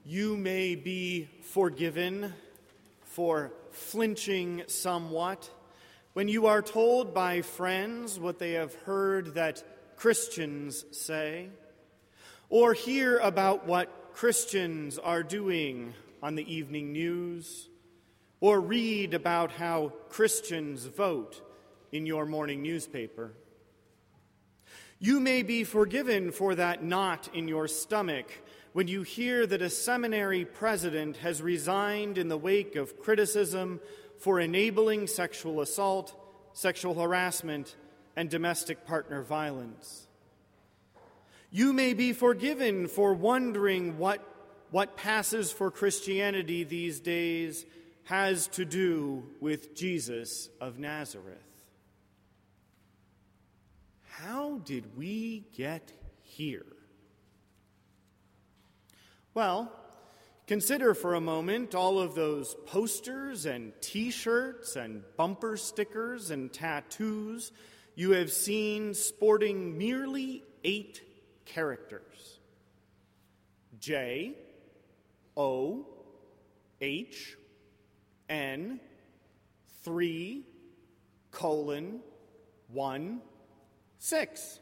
You may be forgiven for flinching somewhat when you are told by friends what they have heard that Christians say, or hear about what Christians are doing on the evening news, or read about how Christians vote in your morning newspaper. You may be forgiven for that knot in your stomach when you hear that a seminary president has resigned in the wake of criticism for enabling sexual assault, sexual harassment, and domestic partner violence. You may be forgiven for wondering what passes for Christianity these days has to do with Jesus of Nazareth. How did we get here? Well, consider for a moment all of those posters and T-shirts and bumper stickers and tattoos you have seen sporting merely 8 characters. J, O, H, N, 3, 1, 6.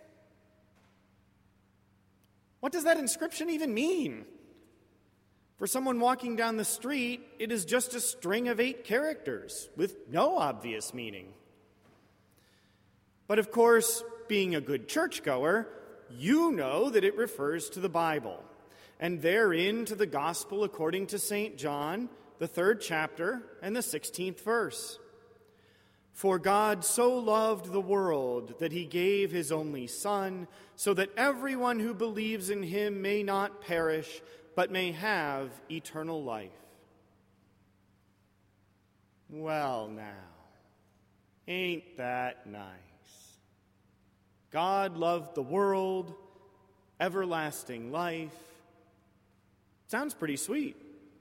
What does that inscription even mean? For someone walking down the street, it is just a string of 8 characters with no obvious meaning. But of course, being a good churchgoer, you know that it refers to the Bible, and therein to the Gospel according to St. John, the 3rd chapter and the 16th verse. For God so loved the world that he gave his only Son, so that everyone who believes in him may not perish, but may have eternal life. Well now, ain't that nice? God loved the world, everlasting life. Sounds pretty sweet.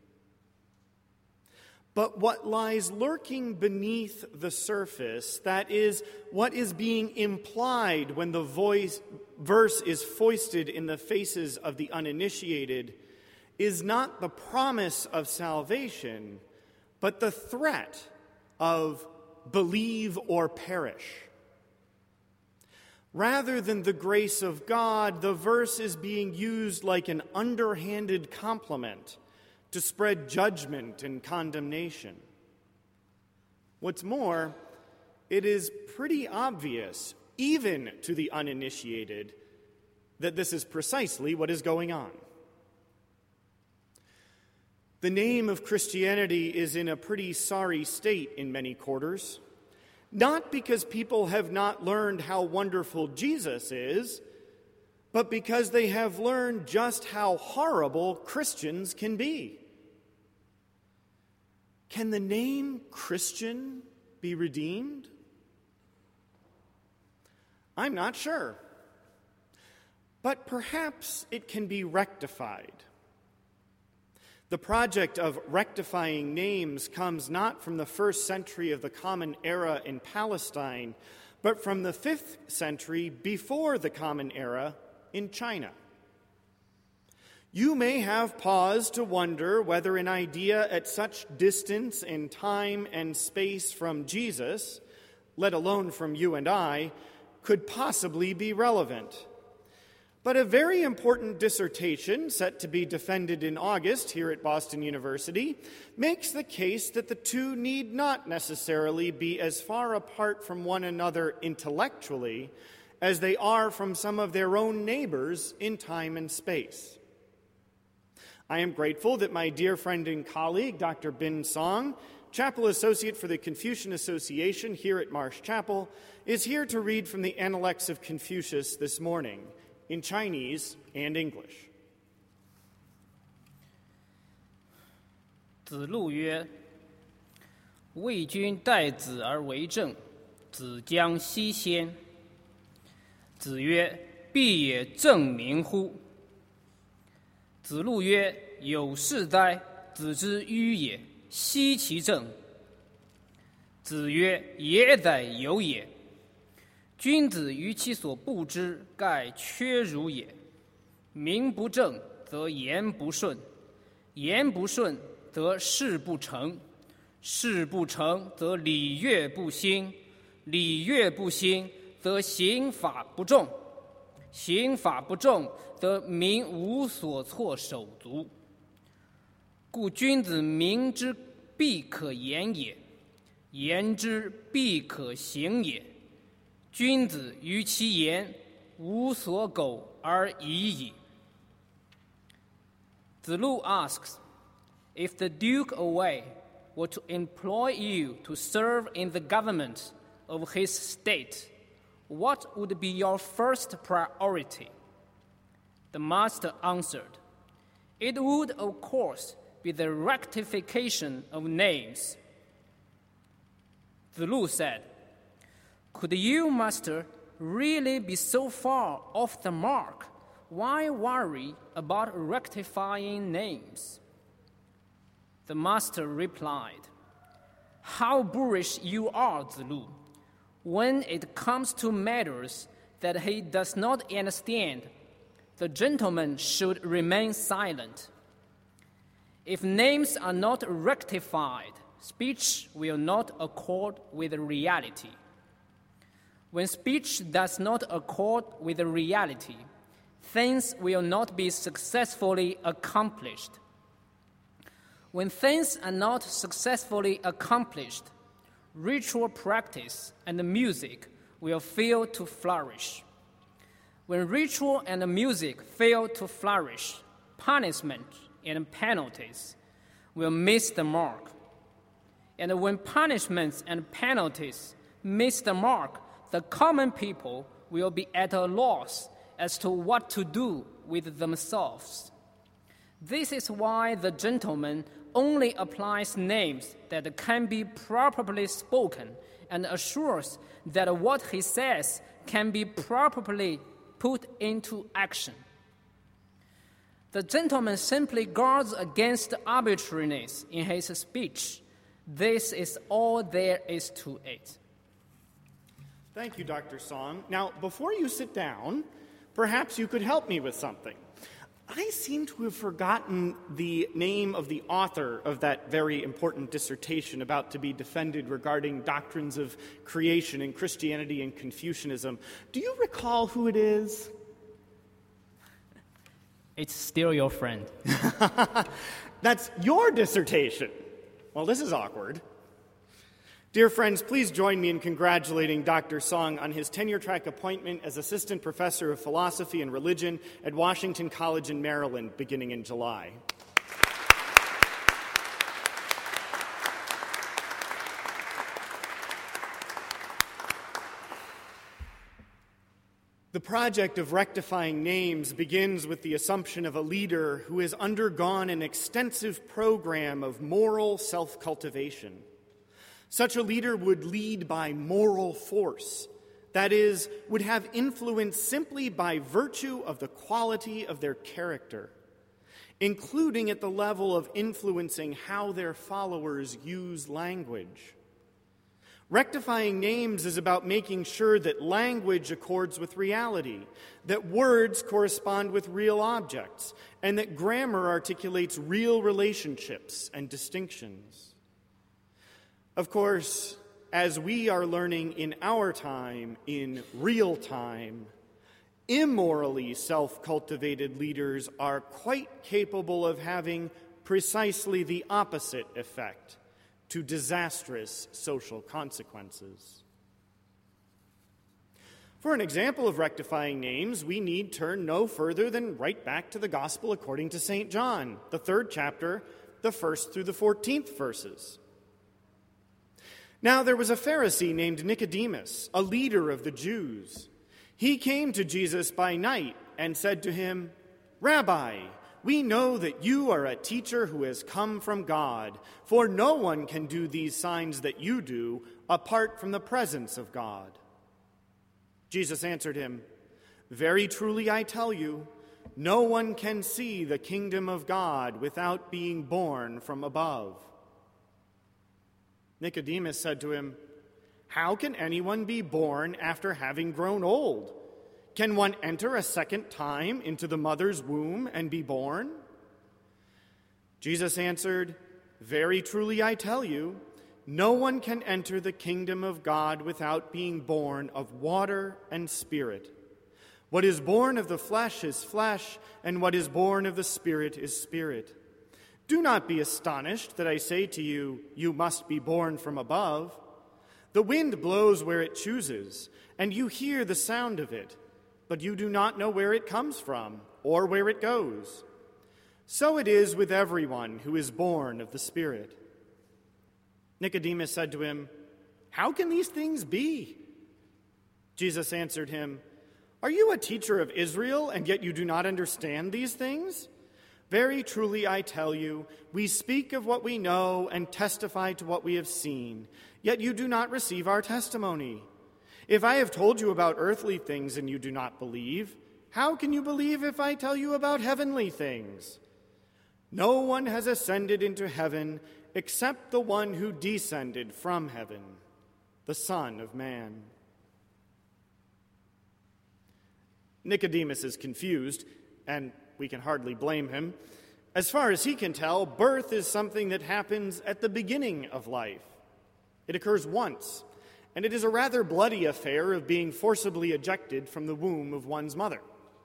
But what lies lurking beneath the surface, that is, what is being implied when the verse is foisted in the faces of the uninitiated, is not the promise of salvation, but the threat of believe or perish. Rather than the grace of God, the verse is being used like an underhanded compliment to spread judgment and condemnation. What's more, it is pretty obvious, even to the uninitiated, that this is precisely what is going on. The name of Christianity is in a pretty sorry state in many quarters, not because people have not learned how wonderful Jesus is, but because they have learned just how horrible Christians can be. Can the name Christian be redeemed? I'm not sure, but perhaps it can be rectified. The project of rectifying names comes not from the 1st century of the Common Era in Palestine, but from the 5th century before the Common Era in China. You may have paused to wonder whether an idea at such distance in time and space from Jesus, let alone from you and I, could possibly be relevant. But a very important dissertation, set to be defended in August here at Boston University, makes the case that the two need not necessarily be as far apart from one another intellectually as they are from some of their own neighbors in time and space. I am grateful that my dear friend and colleague, Dr. Bin Song, Chapel Associate for the Confucian Association here at Marsh Chapel, is here to read from the Analects of Confucius this morning, in Chinese and English. 子路曰：“魏君待子而为政，子将西先。”子曰：“必也正名乎？”子路曰：“有事哉！子之迂也，奚其政？”子曰：“也哉，有也。君子于其所不知，盖缺如也。名不正，则言不顺； 言不顺则事不成，事不成则礼乐不兴，礼乐不兴则刑法不重，刑法不重则民无所措手足。故君子明之必可言也，言之必可行也。君子于其言无所苟而已矣。子路 asks, if the Duke Wei were to employ you to serve in the government of his state, what would be your first priority? The master answered, it would, of course, be the rectification of names. Zilu said, could you, master, really be so far off the mark? Why worry about rectifying names? The master replied, how boorish you are, Zilu. When it comes to matters that he does not understand, the gentleman should remain silent. If names are not rectified, speech will not accord with reality. When speech does not accord with reality, things will not be successfully accomplished. When things are not successfully accomplished, ritual practice and music will fail to flourish. When ritual and music fail to flourish, punishment and penalties will miss the mark. And when punishments and penalties miss the mark, the common people will be at a loss as to what to do with themselves. This is why the gentleman only applies names that can be properly spoken and assures that what he says can be properly put into action. The gentleman simply guards against arbitrariness in his speech. This is all there is to it. Thank you, Dr. Song. Now, before you sit down, perhaps you could help me with something. I seem to have forgotten the name of the author of that very important dissertation about to be defended regarding doctrines of creation in Christianity and Confucianism. Do you recall who it is? It's still your friend. That's your dissertation. Well, this is awkward. Dear friends, please join me in congratulating Dr. Song on his tenure-track appointment as Assistant Professor of Philosophy and Religion at Washington College in Maryland, beginning in July. The project of rectifying names begins with the assumption of a leader who has undergone an extensive program of moral self-cultivation. Such a leader would lead by moral force, that is, would have influence simply by virtue of the quality of their character, including at the level of influencing how their followers use language. Rectifying names is about making sure that language accords with reality, that words correspond with real objects, and that grammar articulates real relationships and distinctions. Of course, as we are learning in our time, in real time, immorally self-cultivated leaders are quite capable of having precisely the opposite effect, to disastrous social consequences. For an example of rectifying names, we need turn no further than right back to the Gospel according to St. John, the 3rd chapter, the 1st through the 14th verses. Now there was a Pharisee named Nicodemus, a leader of the Jews. He came to Jesus by night and said to him, "Rabbi, we know that you are a teacher who has come from God, for no one can do these signs that you do apart from the presence of God." Jesus answered him, "Very truly I tell you, no one can see the kingdom of God without being born from above." Nicodemus said to him, "How can anyone be born after having grown old? Can one enter a second time into the mother's womb and be born?" Jesus answered, "Very truly I tell you, no one can enter the kingdom of God without being born of water and Spirit. What is born of the flesh is flesh, and what is born of the Spirit is spirit. Do not be astonished that I say to you, you must be born from above. The wind blows where it chooses, and you hear the sound of it, but you do not know where it comes from or where it goes. So it is with everyone who is born of the Spirit." Nicodemus said to him, "How can these things be?" Jesus answered him, "Are you a teacher of Israel, and yet you do not understand these things? Very truly I tell you, we speak of what we know and testify to what we have seen, yet you do not receive our testimony. If I have told you about earthly things and you do not believe, how can you believe if I tell you about heavenly things? No one has ascended into heaven except the one who descended from heaven, the Son of Man." Nicodemus is confused, and we can hardly blame him. As far as he can tell, birth is something that happens at the beginning of life. It occurs once, and it is a rather bloody affair of being forcibly ejected from the womb of one's mother.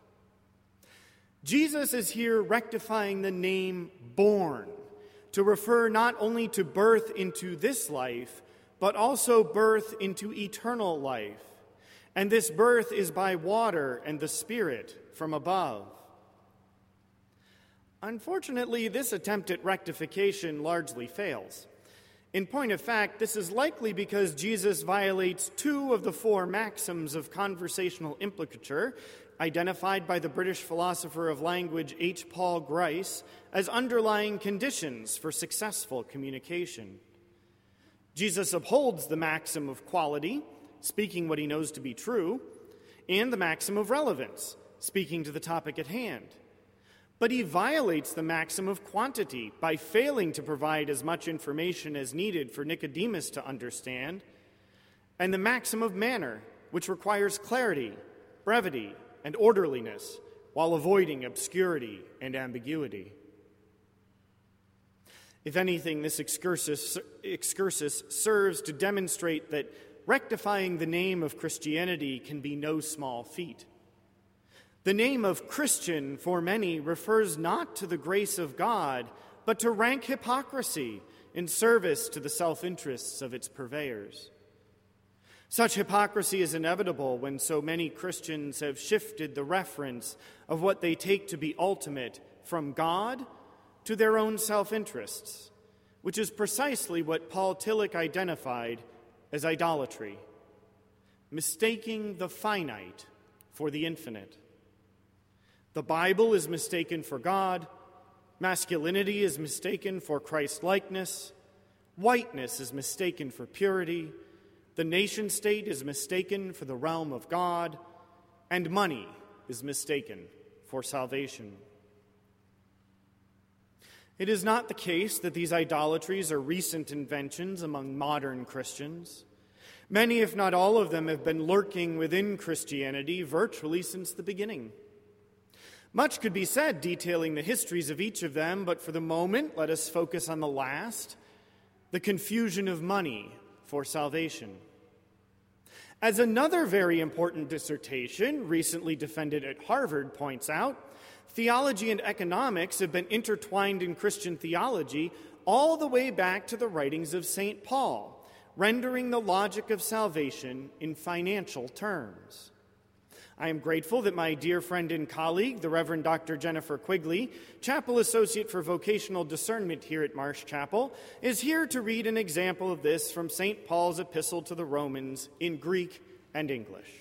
Jesus is here rectifying the name born to refer not only to birth into this life, but also birth into eternal life. And this birth is by water and the Spirit from above. Unfortunately, this attempt at rectification largely fails. In point of fact, this is likely because Jesus violates two of the four maxims of conversational implicature identified by the British philosopher of language H. Paul Grice as underlying conditions for successful communication. Jesus upholds the maxim of quality, speaking what he knows to be true, and the maxim of relevance, speaking to the topic at hand. But he violates the maxim of quantity by failing to provide as much information as needed for Nicodemus to understand, and the maxim of manner, which requires clarity, brevity, and orderliness, while avoiding obscurity and ambiguity. If anything, this excursus serves to demonstrate that rectifying the name of Christianity can be no small feat. The name of Christian, for many, refers not to the grace of God, but to rank hypocrisy in service to the self-interests of its purveyors. Such hypocrisy is inevitable when so many Christians have shifted the reference of what they take to be ultimate from God to their own self-interests, which is precisely what Paul Tillich identified as idolatry, mistaking the finite for the infinite. The Bible is mistaken for God, masculinity is mistaken for Christ-likeness, whiteness is mistaken for purity, the nation-state is mistaken for the realm of God, and money is mistaken for salvation. It is not the case that these idolatries are recent inventions among modern Christians. Many, if not all of them, have been lurking within Christianity virtually since the beginning. Much could be said detailing the histories of each of them, but for the moment, let us focus on the last, the confusion of money for salvation. As another very important dissertation recently defended at Harvard points out, theology and economics have been intertwined in Christian theology all the way back to the writings of St. Paul, rendering the logic of salvation in financial terms. I am grateful that my dear friend and colleague, the Reverend Dr. Jennifer Quigley, Chapel Associate for Vocational Discernment here at Marsh Chapel, is here to read an example of this from St. Paul's Epistle to the Romans in Greek and English.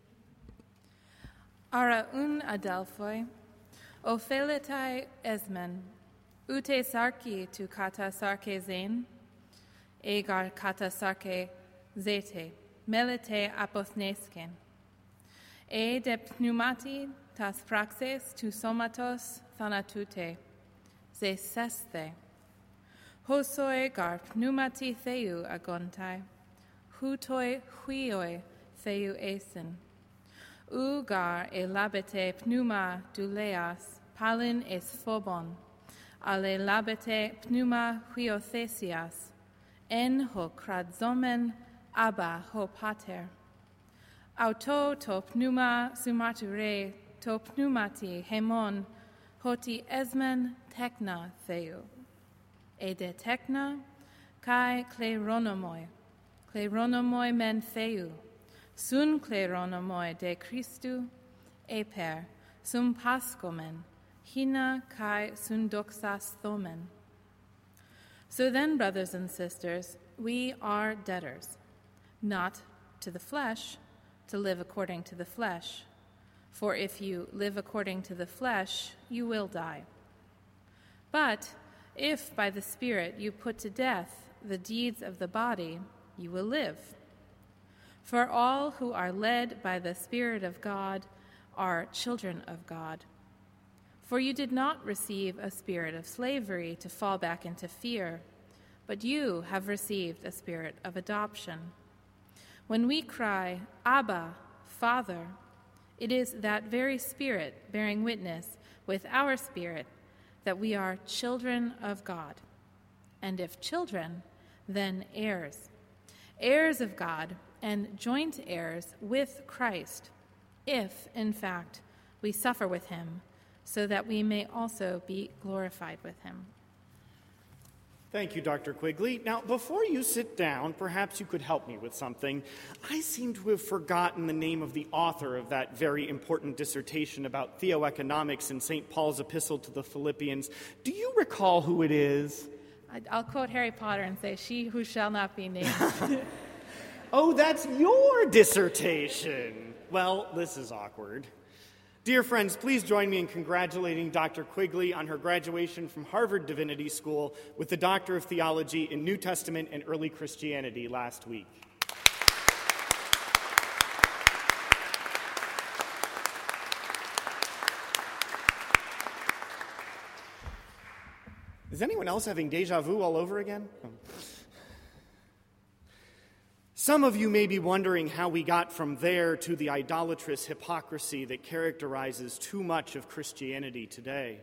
Ara un adelphoi, opheletai esmen, ute sarki tu kata sarke zen, egar kata sarke zete, melete apothnesken. E de pneumati tas praxes tu somatos thanatute, ze sesthe. Hosoi gar pneumati theou agontai, hutoi huioi theou esen. Gar e labete pneuma douleas, palin es phobon, ale labete pneuma huiothesias, en ho kradzomen abba ho pater. Auto to pneuma sumature to pneumati hemon hoti esmen tekna theou. E de tekna kai kleronomoi men theou, sun kleronomoi de Christu, eper, sum pascomen, hina kai sun doxas thomen. So then, brothers and sisters, we are debtors, not to the flesh, to live according to the flesh. For if you live according to the flesh, you will die. But if by the Spirit you put to death the deeds of the body, you will live. For all who are led by the Spirit of God are children of God. For you did not receive a spirit of slavery to fall back into fear, but you have received a spirit of adoption. When we cry, Abba, Father, it is that very Spirit bearing witness with our spirit that we are children of God. And if children, then heirs, heirs of God and joint heirs with Christ, if, in fact, we suffer with him, so that we may also be glorified with him. Thank you, Dr. Quigley. Now, before you sit down, perhaps you could help me with something. I seem to have forgotten the name of the author of that very important dissertation about theoeconomics in St. Paul's epistle to the Philippians. Do you recall who it is? I'll quote Harry Potter and say, "She who shall not be named." Oh, that's your dissertation. Well, this is awkward. Dear friends, please join me in congratulating Dr. Quigley on her graduation from Harvard Divinity School with the Doctor of Theology in New Testament and Early Christianity last week. Is anyone else having deja vu all over again? Oh. Some of you may be wondering how we got from there to the idolatrous hypocrisy that characterizes too much of Christianity today.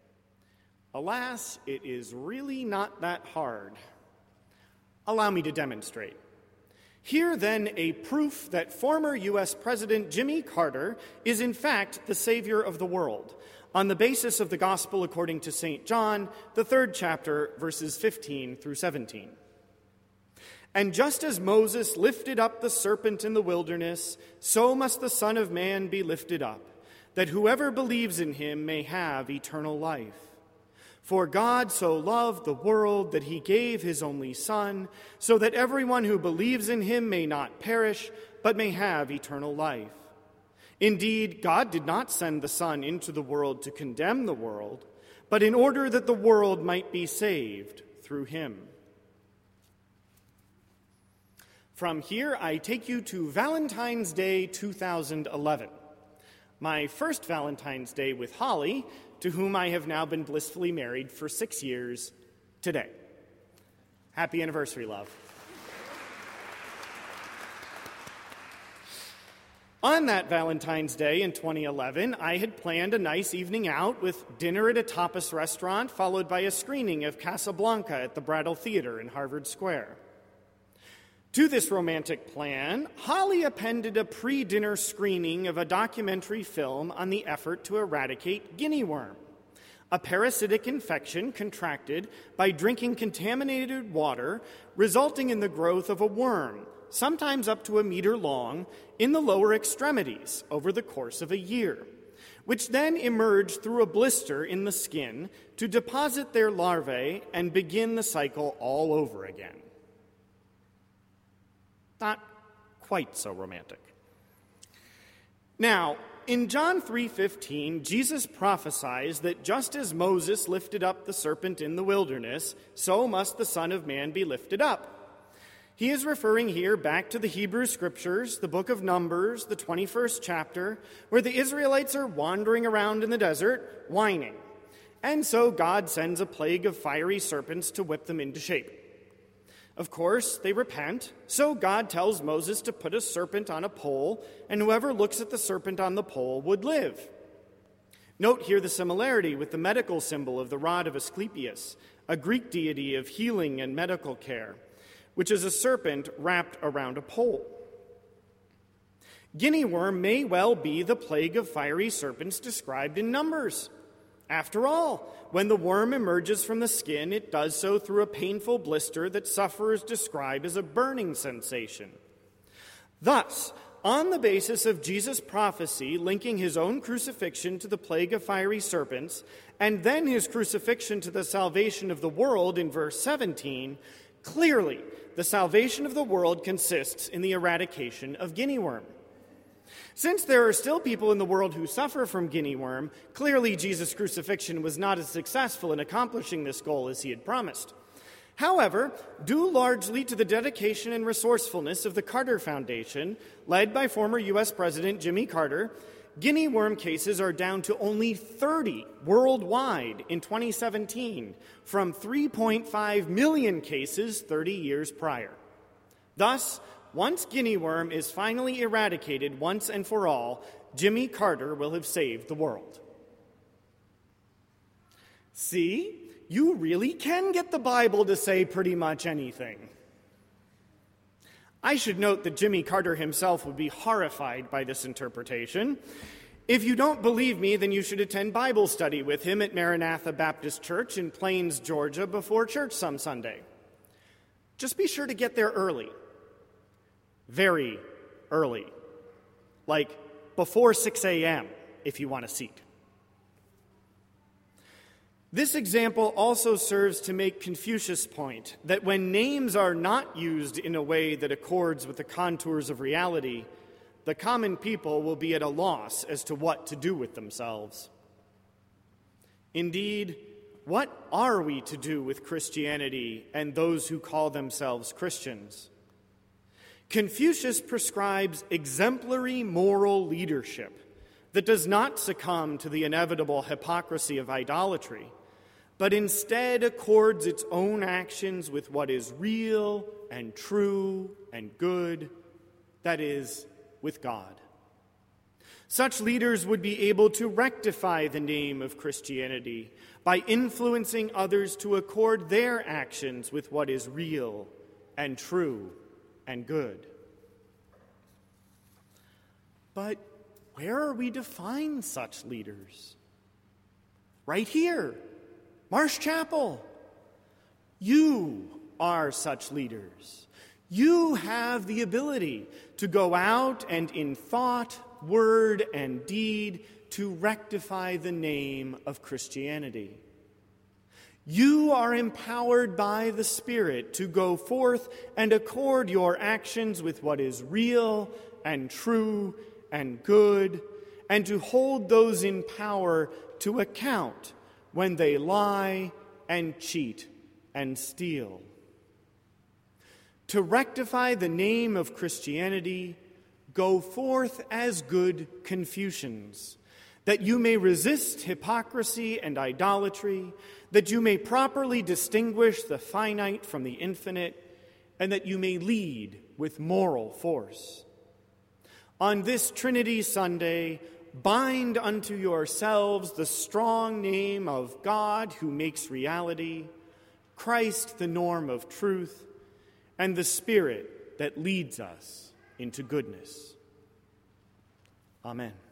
Alas, it is really not that hard. Allow me to demonstrate. Here, then, a proof that former U.S. President Jimmy Carter is in fact the Savior of the world, on the basis of the Gospel according to St. John, the 3rd chapter, verses 15 through 17. And just as Moses lifted up the serpent in the wilderness, so must the Son of Man be lifted up, that whoever believes in him may have eternal life. For God so loved the world that he gave his only Son, so that everyone who believes in him may not perish, but may have eternal life. Indeed, God did not send the Son into the world to condemn the world, but in order that the world might be saved through him. From here, I take you to Valentine's Day 2011, my first Valentine's Day with Holly, to whom I have now been blissfully married for 6 years today. Happy anniversary, love. On that Valentine's Day in 2011, I had planned a nice evening out with dinner at a tapas restaurant, followed by a screening of Casablanca at the Brattle Theater in Harvard Square. To this romantic plan, Holly appended a pre-dinner screening of a documentary film on the effort to eradicate guinea worm, a parasitic infection contracted by drinking contaminated water, resulting in the growth of a worm, sometimes up to 1 meter long, in the lower extremities over the course of a year, which then emerge through a blister in the skin to deposit their larvae and begin the cycle all over again. Not quite so romantic. Now, in John 3:15, Jesus prophesies that just as Moses lifted up the serpent in the wilderness, so must the Son of Man be lifted up. He is referring here back to the Hebrew Scriptures, the book of Numbers, the 21st chapter, where the Israelites are wandering around in the desert, whining. And so God sends a plague of fiery serpents to whip them into shape. Of course, they repent, so God tells Moses to put a serpent on a pole, and whoever looks at the serpent on the pole would live. Note here the similarity with the medical symbol of the rod of Asclepius, a Greek deity of healing and medical care, which is a serpent wrapped around a pole. Guinea worm may well be the plague of fiery serpents described in Numbers. After all, when the worm emerges from the skin, it does so through a painful blister that sufferers describe as a burning sensation. Thus, on the basis of Jesus' prophecy linking his own crucifixion to the plague of fiery serpents, and then his crucifixion to the salvation of the world in verse 17, clearly the salvation of the world consists in the eradication of guinea worm. Since there are still people in the world who suffer from guinea worm, clearly Jesus' crucifixion was not as successful in accomplishing this goal as he had promised. However, due largely to the dedication and resourcefulness of the Carter Foundation, led by former U.S. President Jimmy Carter, guinea worm cases are down to only 30 worldwide in 2017, from 3.5 million cases 30 years prior. Thus, once guinea worm is finally eradicated once and for all, Jimmy Carter will have saved the world. See? You really can get the Bible to say pretty much anything. I should note that Jimmy Carter himself would be horrified by this interpretation. If you don't believe me, then you should attend Bible study with him at Maranatha Baptist Church in Plains, Georgia, before church some Sunday. Just be sure to get there early. Very early. Like before 6 a.m. if you want a seat. This example also serves to make Confucius' point that when names are not used in a way that accords with the contours of reality, the common people will be at a loss as to what to do with themselves. Indeed, what are we to do with Christianity and those who call themselves Christians? Confucius prescribes exemplary moral leadership that does not succumb to the inevitable hypocrisy of idolatry, but instead accords its own actions with what is real and true and good, that is, with God. Such leaders would be able to rectify the name of Christianity by influencing others to accord their actions with what is real and true and good. But where are we to find such leaders? Right here, Marsh Chapel. You are such leaders. You have the ability to go out and in thought, word, and deed to rectify the name of Christianity. You are empowered by the Spirit to go forth and accord your actions with what is real and true and good, and to hold those in power to account when they lie and cheat and steal. To rectify the name of Christianity, go forth as good Confucians, that you may resist hypocrisy and idolatry, that you may properly distinguish the finite from the infinite, and that you may lead with moral force. On this Trinity Sunday, bind unto yourselves the strong name of God who makes reality, Christ the norm of truth, and the Spirit that leads us into goodness. Amen.